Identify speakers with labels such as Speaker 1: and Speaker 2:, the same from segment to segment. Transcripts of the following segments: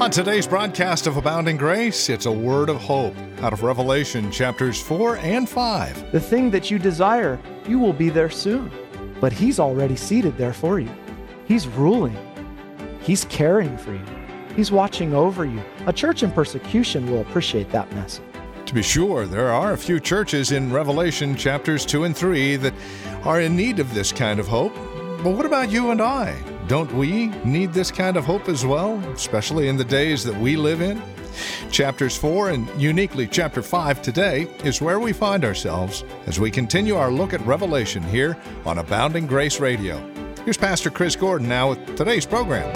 Speaker 1: On today's broadcast of Abounding Grace, it's a word of hope out of Revelation chapters 4 and 5.
Speaker 2: The thing that you desire, you will be there soon. But He's already seated there for you. He's ruling. He's caring for you. He's watching over you. A church in persecution will appreciate that message.
Speaker 1: To be sure, there are a few churches in Revelation chapters 2 and 3 that are in need of this kind of hope. But what about you and I? Don't we need this kind of hope as well, especially in the days that we live in? Chapters 4 and uniquely chapter 5 today is where we find ourselves as we continue our look at Revelation here on Abounding Grace Radio. Here's Pastor Chris Gordon now with today's program.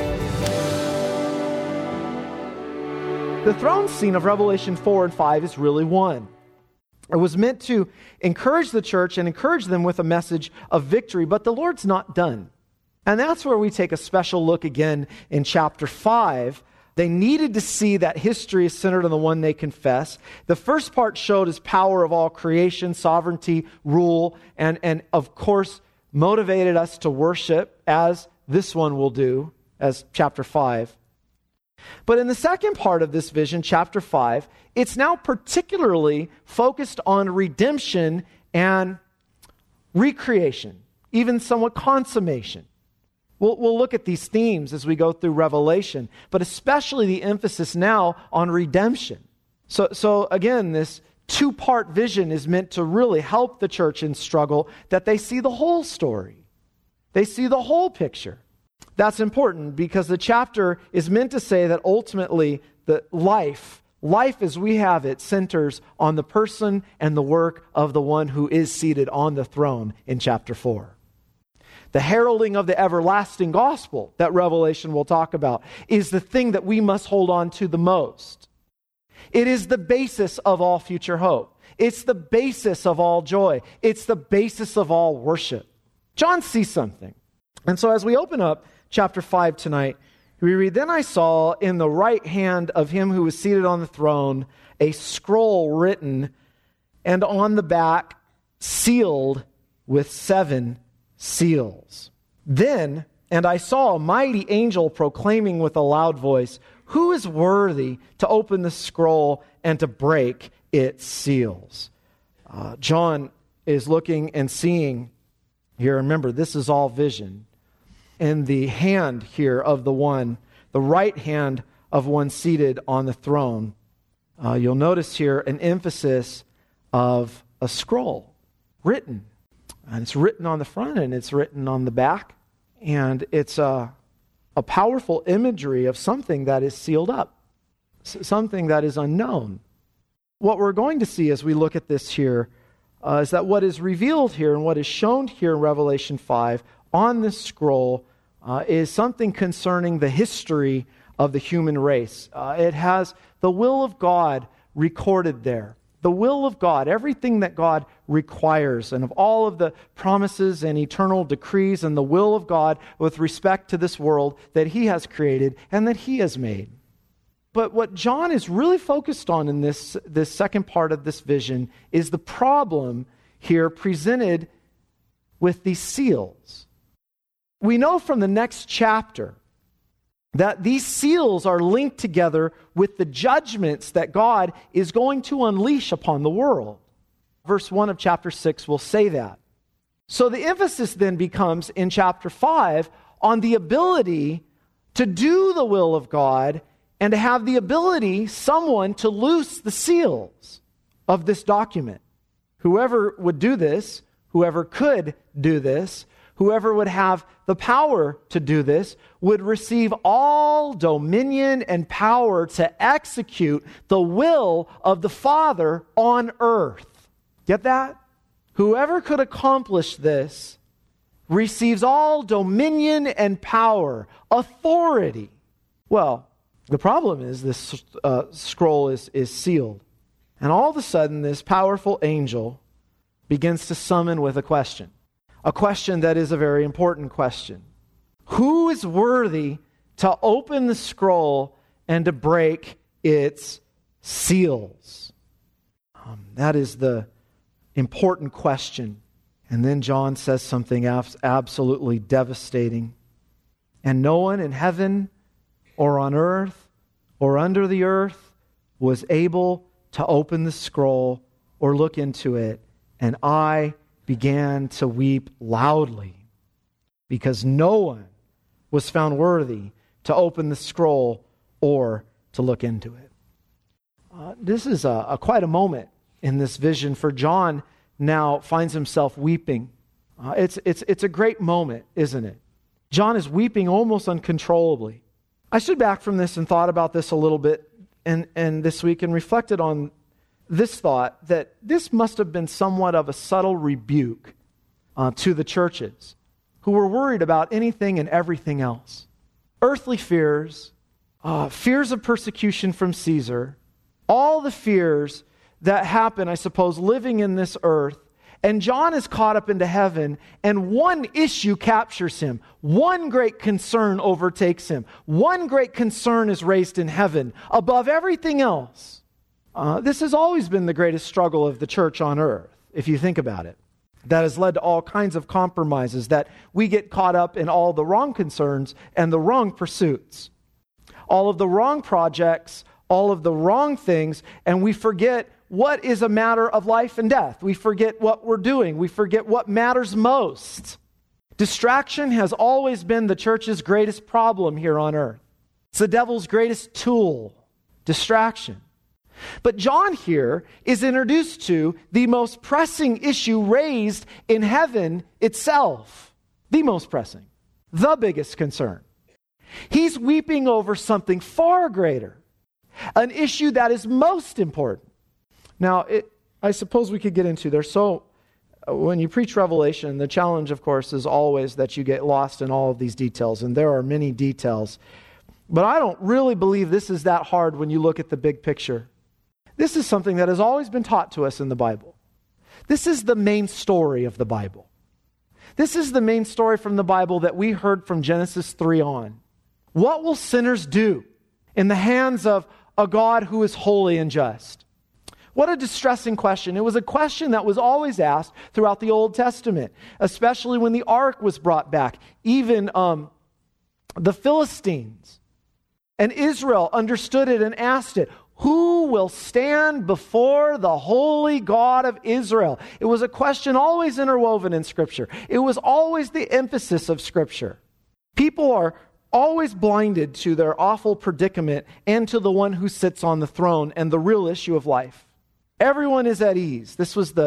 Speaker 2: The throne scene of Revelation 4 and 5 is really one. It was meant to encourage the church and encourage them with a message of victory, but the Lord's not done. And that's where we take a special look again in chapter 5. They needed to see that history is centered on the one they confess. The first part showed His power of all creation, sovereignty, rule, and of course motivated us to worship, as this one will do, as chapter 5. But in the second part of this vision, chapter 5, it's now particularly focused on redemption and recreation, even somewhat consummation. We'll look at these themes as we go through Revelation, but especially the emphasis now on redemption. So again, this two-part vision is meant to really help the church in struggle, that they see the whole story. They see the whole picture. That's important because the chapter is meant to say that ultimately the life as we have it centers on the person and the work of the one who is seated on the throne in chapter 4. The heralding of the everlasting gospel that Revelation will talk about is the thing that we must hold on to the most. It is the basis of all future hope. It's the basis of all joy. It's the basis of all worship. John sees something. And so as we open up chapter 5 tonight, we read, "Then I saw in the right hand of Him who was seated on the throne a scroll written, and on the back sealed with 7 seals. Then, and I saw a mighty angel proclaiming with a loud voice, 'Who is worthy to open the scroll and to break its seals?'" John is looking and seeing here. Remember, this is all vision. In the hand here of the right hand of one seated on the throne, you'll notice here an emphasis of a scroll written. And it's written on the front and it's written on the back. And it's a powerful imagery of something that is sealed up, something that is unknown. What we're going to see as we look at this here is that what is revealed here and what is shown here in Revelation 5 on this scroll is something concerning the history of the human race. It has the will of God recorded there. The will of God, everything that God requires, and of all of the promises and eternal decrees and the will of God with respect to this world that He has created and that He has made. But what John is really focused on in this second part of this vision is the problem here presented with these seals. We know from the next chapter that these seals are linked together with the judgments that God is going to unleash upon the world. Verse 1 of chapter 6 will say that. So the emphasis then becomes in chapter 5 on the ability to do the will of God and to have the ability, someone, to loose the seals of this document. Whoever would do this, whoever could do this, whoever would have the power to do this would receive all dominion and power to execute the will of the Father on earth. Get that? Whoever could accomplish this receives all dominion and power, authority. Well, the problem is this scroll is sealed. And all of a sudden, this powerful angel begins to summon with a question that is a very important question. Who is worthy to open the scroll and to break its seals? That is the important question. And then John says something absolutely devastating. And no one in heaven or on earth or under the earth was able to open the scroll or look into it, and I began to weep loudly, because no one was found worthy to open the scroll or to look into it. This is quite a moment in this vision, for John now finds himself weeping. It's a great moment, isn't it? John is weeping almost uncontrollably. I stood back from this and thought about this a little bit and this week, and reflected on this thought, that this must have been somewhat of a subtle rebuke to the churches who were worried about anything and everything else. Earthly fears, fears of persecution from Caesar, all the fears that happen, I suppose, living in this earth. And John is caught up into heaven, and one issue captures him. One great concern overtakes him. One great concern is raised in heaven above everything else. This has always been the greatest struggle of the church on earth, if you think about it. That has led to all kinds of compromises, that we get caught up in all the wrong concerns and the wrong pursuits. All of the wrong projects, all of the wrong things, and we forget what is a matter of life and death. We forget what we're doing. We forget what matters most. Distraction has always been the church's greatest problem here on earth. It's the devil's greatest tool, distraction. But John here is introduced to the most pressing issue raised in heaven itself. The most pressing, the biggest concern. He's weeping over something far greater, an issue that is most important. Now, I suppose we could get into there. So, when you preach Revelation, the challenge, of course, is always that you get lost in all of these details, and there are many details. But I don't really believe this is that hard when you look at the big picture. This is something that has always been taught to us in the Bible. This is the main story of the Bible. This is the main story from the Bible that we heard from Genesis 3 on. What will sinners do in the hands of a God who is holy and just? What a distressing question. It was a question that was always asked throughout the Old Testament, especially when the ark was brought back. Even the Philistines and Israel understood it and asked it. Who will stand before the holy God of Israel? It was a question always interwoven in Scripture. It was always the emphasis of Scripture. People are always blinded to their awful predicament and to the one who sits on the throne and the real issue of life. Everyone is at ease. This was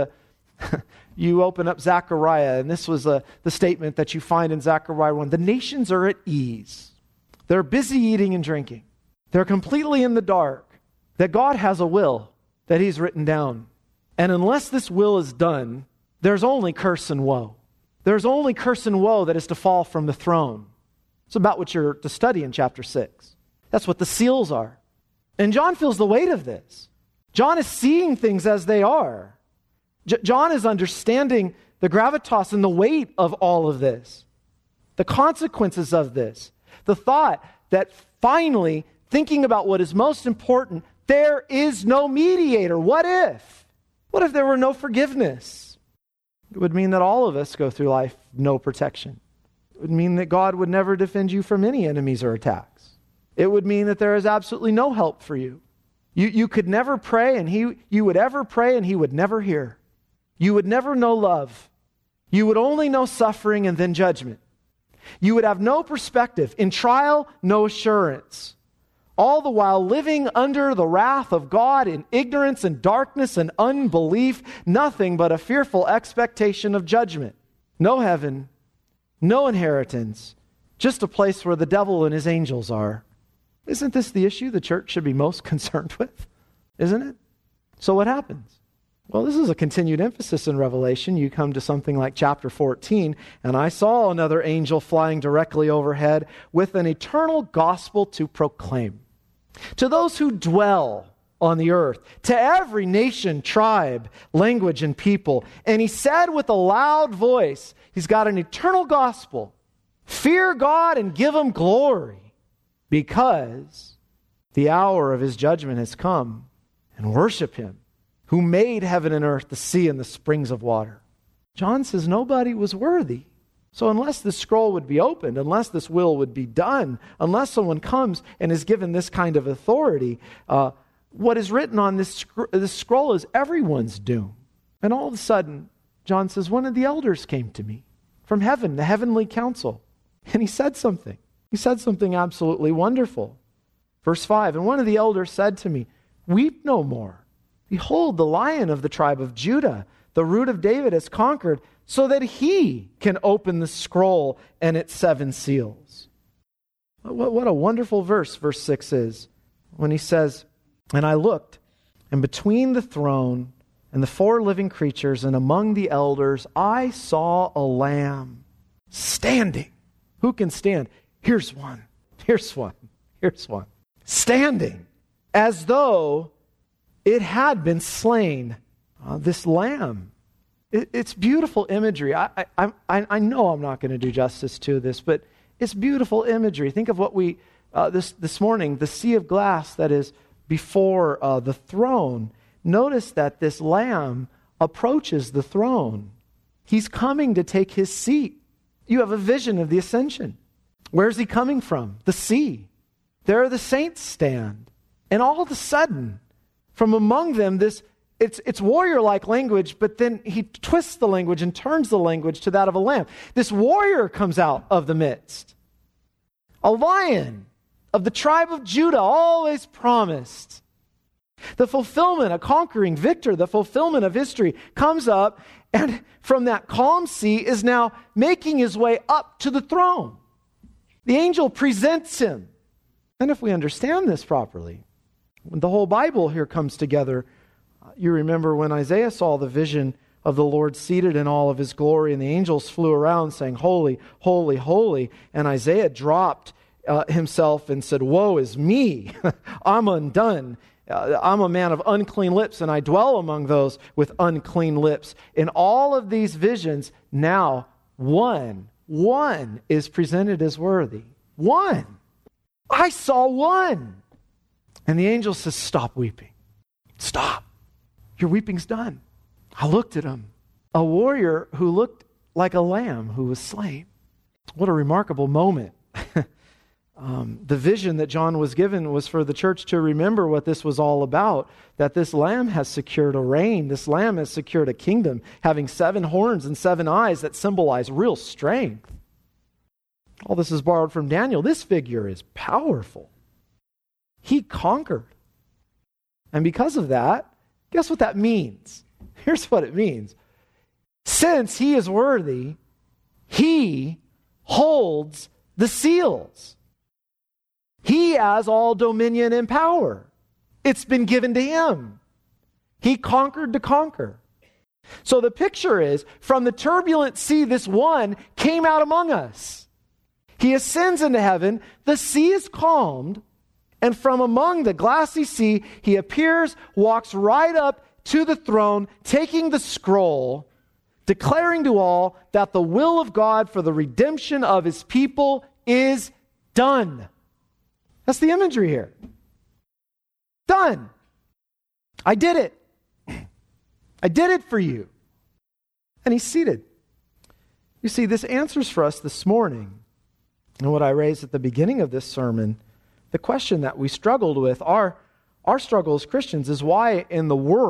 Speaker 2: you open up Zechariah, and this was the statement that you find in Zechariah 1. The nations are at ease. They're busy eating and drinking. They're completely in the dark. That God has a will that He's written down. And unless this will is done, there's only curse and woe. There's only curse and woe that is to fall from the throne. It's about what you're to study in chapter 6. That's what the seals are. And John feels the weight of this. John is seeing things as they are. John is understanding the gravitas and the weight of all of this. The consequences of this. The thought that finally, thinking about what is most important, there is no mediator. What if? What if there were no forgiveness? It would mean that all of us go through life no protection. It would mean that God would never defend you from any enemies or attacks. It would mean that there is absolutely no help for you. You could never pray, and you would ever pray, and He would never hear. You would never know love. You would only know suffering and then judgment. You would have no perspective. In trial, no assurance. All the while living under the wrath of God in ignorance and darkness and unbelief, nothing but a fearful expectation of judgment. No heaven, no inheritance, just a place where the devil and his angels are. Isn't this the issue the church should be most concerned with? Isn't it? So what happens? Well, this is a continued emphasis in Revelation. You come to something like chapter 14, and I saw another angel flying directly overhead with an eternal gospel to proclaim. To those who dwell on the earth, to every nation, tribe, language, and people. And he said with a loud voice, he's got an eternal gospel. Fear God and give Him glory, because the hour of His judgment has come, and worship Him who made heaven and earth, the sea and the springs of water. John says nobody was worthy So unless this scroll would be opened, unless this will would be done, unless someone comes and is given this kind of authority, what is written on this scroll is everyone's doom. And all of a sudden, John says, one of the elders came to me from heaven, the heavenly council, and he said something. He said something absolutely wonderful. Verse 5, and one of the elders said to me, weep no more. Behold, the Lion of the tribe of Judah, the Root of David, has conquered, so that he can open the scroll and its 7 seals. What a wonderful verse 6 is, when he says, and I looked, and between the throne and the 4 living creatures and among the elders, I saw a lamb standing. Who can stand? Here's one. Here's one. Here's one. Standing as though it had been slain. This lamb. It's beautiful imagery. I know I'm not going to do justice to this, but it's beautiful imagery. Think of what we, this morning, the sea of glass that is before the throne. Notice that this lamb approaches the throne. He's coming to take his seat. You have a vision of the ascension. Where's he coming from? The sea. There the saints stand. And all of a sudden, from among them, it's warrior-like language, but then he twists the language and turns the language to that of a lamb. This warrior comes out of the midst. A lion of the tribe of Judah, always promised. The fulfillment, a conquering victor, the fulfillment of history comes up, and from that calm sea is now making his way up to the throne. The angel presents him. And if we understand this properly, when the whole Bible here comes together, you remember when Isaiah saw the vision of the Lord seated in all of his glory, and the angels flew around saying, holy, holy, holy. And Isaiah dropped himself and said, woe is me. I'm undone. I'm a man of unclean lips, and I dwell among those with unclean lips. In all of these visions, now one is presented as worthy. One. I saw one. And the angel says, stop weeping. Stop. Your weeping's done. I looked at him. A warrior who looked like a lamb who was slain. What a remarkable moment. The vision that John was given was for the church to remember what this was all about, that this lamb has secured a reign. This lamb has secured a kingdom, having 7 horns and 7 eyes that symbolize real strength. All this is borrowed from Daniel. This figure is powerful. He conquered. And because of that, guess what that means? Here's what it means. Since he is worthy, he holds the seals. He has all dominion and power. It's been given to him. He conquered to conquer. So the picture is, from the turbulent sea, this one came out among us. He ascends into heaven, the sea is calmed, and from among the glassy sea, he appears, walks right up to the throne, taking the scroll, declaring to all that the will of God for the redemption of his people is done. That's the imagery here. Done. I did it. I did it for you. And he's seated. You see, this answers for us this morning, and what I raised at the beginning of this sermon, the question that we struggled with, our struggle as Christians, is why in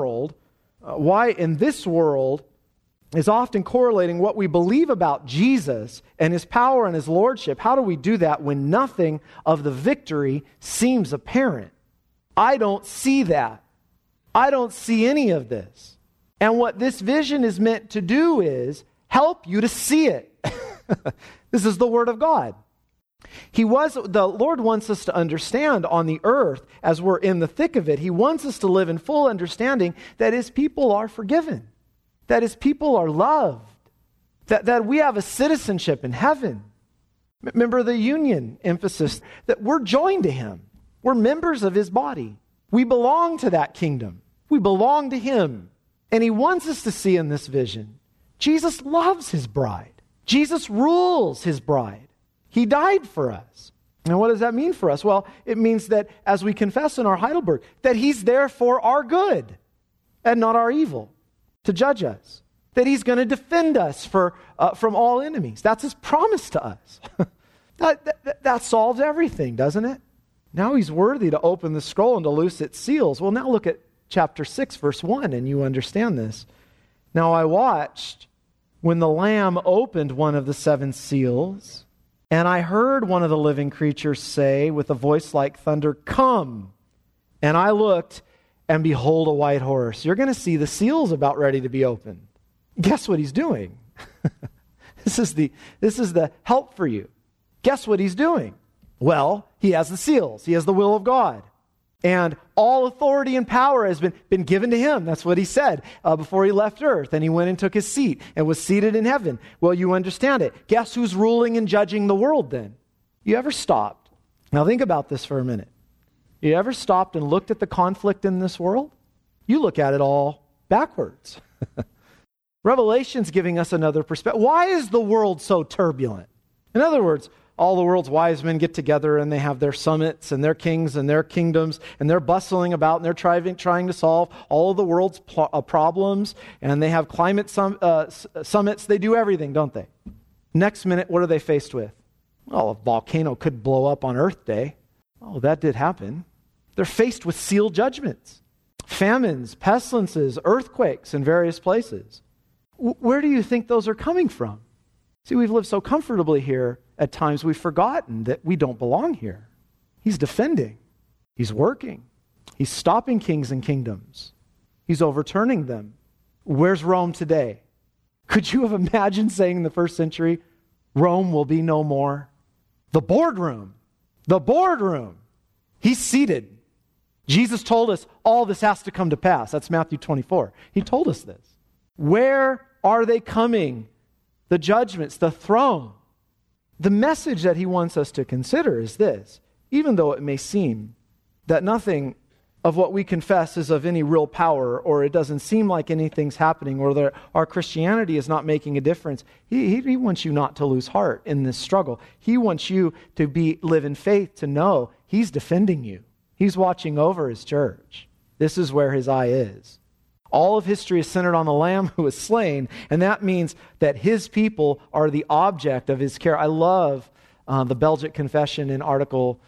Speaker 2: this world is often correlating what we believe about Jesus and his power and his lordship. How do we do that when nothing of the victory seems apparent? I don't see that. I don't see any of this. And what this vision is meant to do is help you to see it. This is the Word of God. The Lord wants us to understand on the earth, as we're in the thick of it, he wants us to live in full understanding that his people are forgiven, that his people are loved, that we have a citizenship in heaven. Remember the union emphasis, that we're joined to him. We're members of his body. We belong to that kingdom. We belong to him. And he wants us to see in this vision, Jesus loves his bride. Jesus rules his bride. He died for us. And what does that mean for us? Well, it means that as we confess in our Heidelberg, that he's there for our good and not our evil, to judge us. that he's going to defend us from all enemies. That's his promise to us. That solves everything, doesn't it? Now he's worthy to open the scroll and to loose its seals. Well, now look at chapter 6, verse 1, and you understand this. Now I watched when the Lamb opened one of the 7 seals, and I heard one of the living creatures say with a voice like thunder, "Come!" And I looked, and behold, a white horse. You're going to see the seals about ready to be opened. Guess what he's doing? This is the help for you. Guess what he's doing? Well, he has the seals. He has the will of God. And all authority and power has been given to him. That's what he said before he left earth. And he went and took his seat and was seated in heaven. Well, you understand it. Guess who's ruling and judging the world then? You ever stopped? Now think about this for a minute. You ever stopped and looked at the conflict in this world? You look at it all backwards. Revelation's giving us another perspective. Why is the world so turbulent? In other words, all the world's wise men get together and they have their summits and their kings and their kingdoms, and they're bustling about and they're trying to solve all of the world's problems, and they have climate summits. They do everything, don't they? Next minute, what are they faced with? Well, a volcano could blow up on Earth Day. Oh, that did happen. They're faced with sealed judgments, famines, pestilences, earthquakes in various places. Where do you think those are coming from? See, we've lived so comfortably here, at times we've forgotten that we don't belong here. He's defending. He's working. He's stopping kings and kingdoms. He's overturning them. Where's Rome today? Could you have imagined saying in the first century, Rome will be no more? The boardroom. He's seated. Jesus told us all this has to come to pass. That's Matthew 24. He told us this. Where are they coming? The judgments, the throne. The message that he wants us to consider is this. Even though it may seem that nothing of what we confess is of any real power, or it doesn't seem like anything's happening, or that our Christianity is not making a difference, he wants you not to lose heart in this struggle. He wants you to live in faith, to know he's defending you. He's watching over his church. This is where his eye is. All of history is centered on the Lamb who was slain, and that means that his people are the object of his care. I love the Belgic Confession in Article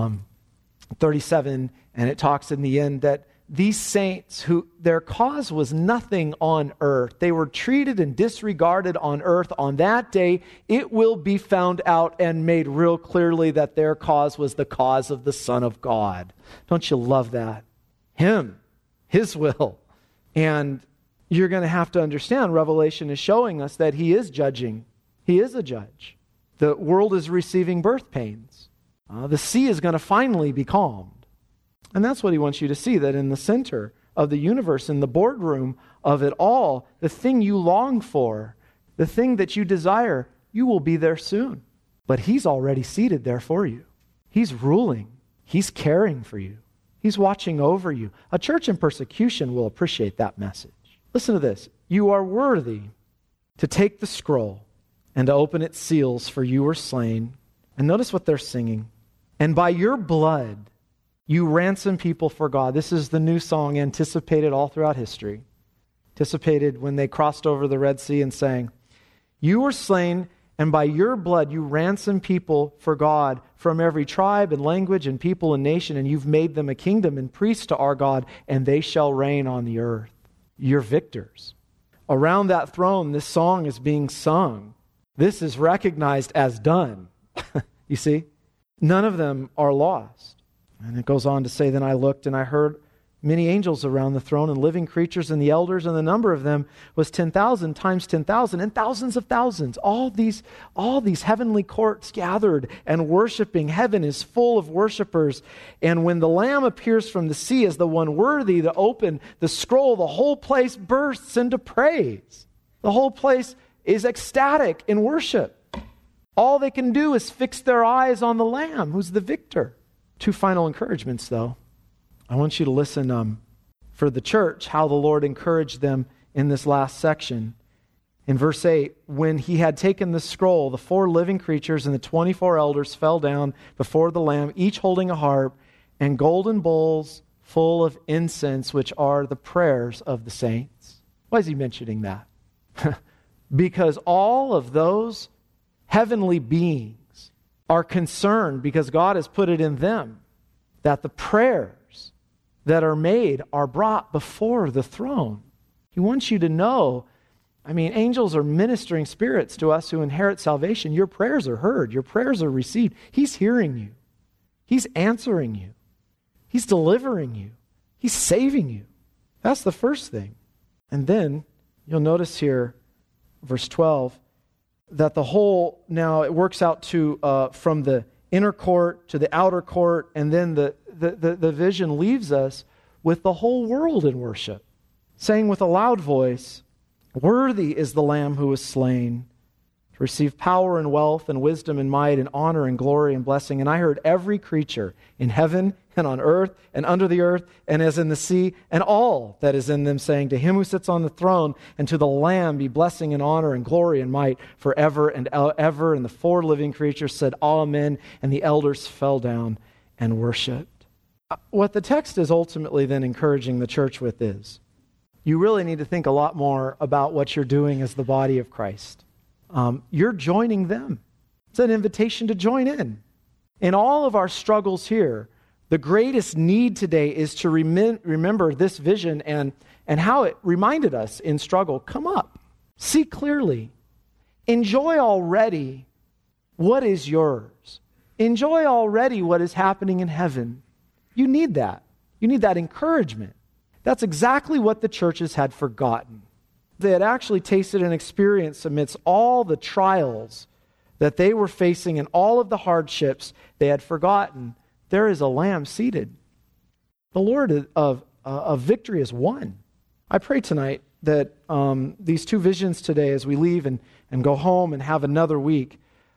Speaker 2: 37, and it talks in the end that these saints, who their cause was nothing on earth, they were treated and disregarded on earth. On that day, it will be found out and made real clearly that their cause was the cause of the Son of God. Don't you love that? Him, his will. And you're going to have to understand, Revelation is showing us that he is judging. He is a judge. The world is receiving birth pains. The sea is going to finally be calmed. And that's what he wants you to see, that in the center of the universe, in the boardroom of it all, the thing you long for, the thing that you desire, you will be there soon. But he's already seated there for you. He's ruling. He's caring for you. He's watching over you. A church in persecution will appreciate that message. Listen to this. You are worthy to take the scroll and to open its seals, for you were slain. And notice what they're singing. And by your blood, you ransom people for God. This is the new song anticipated all throughout history. Anticipated when they crossed over the Red Sea and sang, you were slain, and by your blood you ransom people for God from every tribe and language and people and nation, and you've made them a kingdom and priests to our God, and they shall reign on the earth. You're victors. Around that throne, this song is being sung. This is recognized as done. You see? None of them are lost. And it goes on to say, then I looked and I heard many angels around the throne and living creatures and the elders, and the number of them was 10,000 times 10,000 and thousands of thousands. All these heavenly courts gathered and worshiping. Heaven is full of worshipers. And when the Lamb appears from the sea as the one worthy to open the scroll, the whole place bursts into praise. The whole place is ecstatic in worship. All they can do is fix their eyes on the Lamb, who's the victor. Two final encouragements, though. I want you to listen for the church, how the Lord encouraged them in this last section. In verse 8, when he had taken the scroll, the 4 living creatures and the 24 elders fell down before the Lamb, each holding a harp and golden bowls full of incense, which are the prayers of the saints. Why is he mentioning that? Because all of those heavenly beings are concerned, because God has put it in them, that the prayers that are made are brought before the throne. He wants you to know, angels are ministering spirits to us who inherit salvation. Your prayers are heard. Your prayers are received. He's hearing you. He's answering you. He's delivering you. He's saving you. That's the first thing. And then you'll notice here, verse 12, that the whole, now it works out to from the inner court to the outer court, and then the vision leaves us with the whole world in worship, saying with a loud voice, "Worthy is the Lamb who was slain to receive power and wealth and wisdom and might and honor and glory and blessing." And I heard every creature in heaven and on earth and under the earth and as in the sea and all that is in them saying, "To him who sits on the throne and to the Lamb be blessing and honor and glory and might forever and ever." And the four living creatures said, "Amen." And the elders fell down and worshiped. What the text is ultimately then encouraging the church with is, you really need to think a lot more about what you're doing as the body of Christ. You're joining them. It's an invitation to join in. In all of our struggles here, the greatest need today is to remember this vision and how it reminded us in struggle. Come up. See clearly. Enjoy already what is yours. Enjoy already what is happening in heaven. You need that. You need that encouragement. That's exactly what the churches had forgotten. They had actually tasted and experienced amidst all the trials that they were facing and all of the hardships. They had forgotten there is a Lamb seated. The Lord of victory is won. I pray tonight that these two visions today, as we leave and go home and have another week,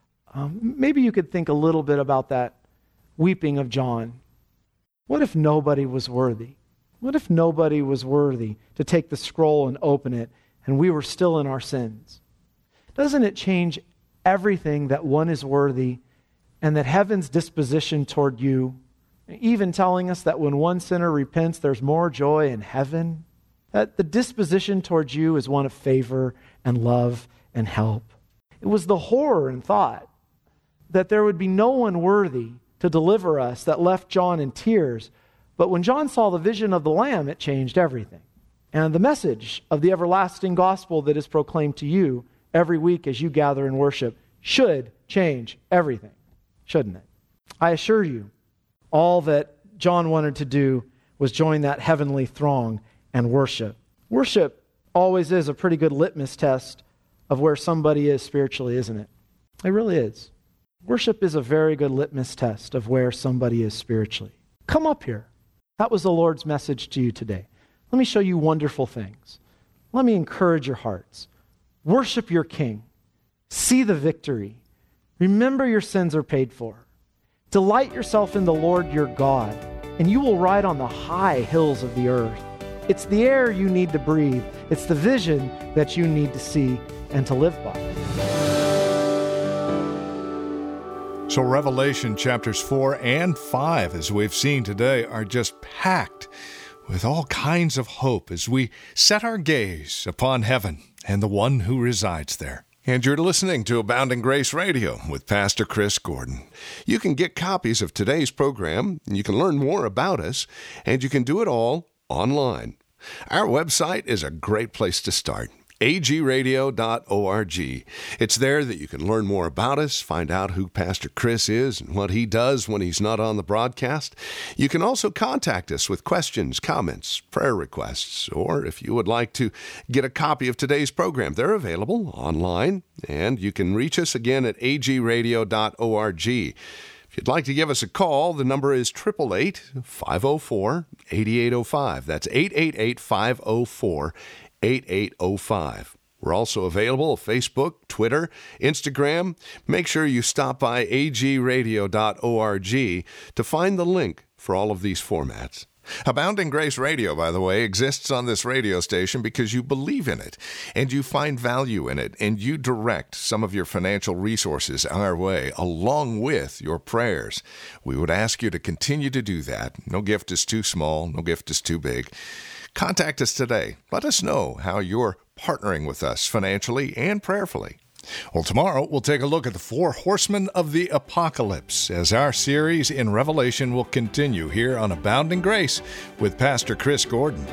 Speaker 2: maybe you could think a little bit about that weeping of John. What if nobody was worthy? What if nobody was worthy to take the scroll and open it, and we were still in our sins? Doesn't it change everything that one is worthy, and that heaven's disposition toward you, even telling us that when one sinner repents, there's more joy in heaven? That the disposition towards you is one of favor and love and help. It was the horror and thought that there would be no one worthy to deliver us that left John in tears. But when John saw the vision of the Lamb, it changed everything. And the message of the everlasting gospel that is proclaimed to you every week as you gather in worship should change everything, shouldn't it? I assure you, all that John wanted to do was join that heavenly throng and worship. Worship always is a pretty good litmus test of where somebody is spiritually, isn't it? It really is. Worship is a very good litmus test of where somebody is spiritually. Come up here. That was the Lord's message to you today. Let me show you wonderful things. Let me encourage your hearts. Worship your King. See the victory. Remember your sins are paid for. Delight yourself in the Lord your God, and you will ride on the high hills of the earth. It's the air you need to breathe. It's the vision that you need to see and to live by.
Speaker 1: So Revelation chapters 4 and 5, as we've seen today, are just packed with all kinds of hope as we set our gaze upon heaven and the one who resides there. And you're listening to Abounding Grace Radio with Pastor Chris Gordon. You can get copies of today's program, and you can learn more about us, and you can do it all online. Our website is a great place to start. agradio.org. It's there that you can learn more about us, find out who Pastor Chris is and what he does when he's not on the broadcast. You can also contact us with questions, comments, prayer requests, or if you would like to get a copy of today's program, they're available online, and you can reach us again at agradio.org. If you'd like to give us a call, the number is 888-504-8805. That's 888-504-8805. We're also available on Facebook, Twitter, Instagram. Make sure you stop by agradio.org to find the link for all of these formats. Abounding Grace Radio, by the way, exists on this radio station because you believe in it, and you find value in it, and you direct some of your financial resources our way, along with your prayers. We would ask you to continue to do that. No gift is too small, no gift is too big. Contact us today. Let us know how your partnering with us financially and prayerfully. Well, tomorrow we'll take a look at the 4 horsemen of the apocalypse as our series in Revelation will continue here on Abounding Grace with Pastor Chris Gordon.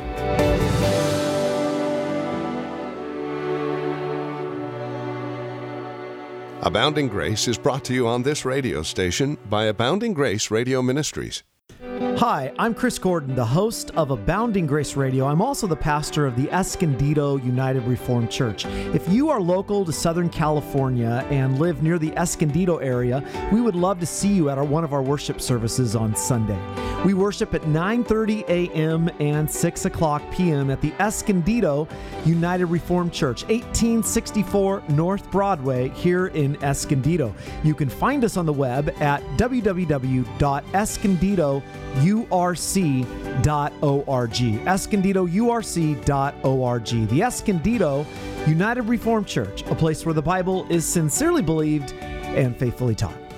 Speaker 1: Abounding Grace is brought to you on this radio station by Abounding Grace Radio Ministries.
Speaker 2: Hi, I'm Chris Gordon, the host of Abounding Grace Radio. I'm also the pastor of the Escondido United Reformed Church. If you are local to Southern California and live near the Escondido area, we would love to see you at one of our worship services on Sunday. We worship at 9:30 a.m. and 6 o'clock p.m. at the Escondido United Reformed Church, 1864 North Broadway here in Escondido. You can find us on the web at www.escondidourc.org. EscondidoURC.org. The Escondido United Reformed Church, a place where the Bible is sincerely believed and faithfully taught.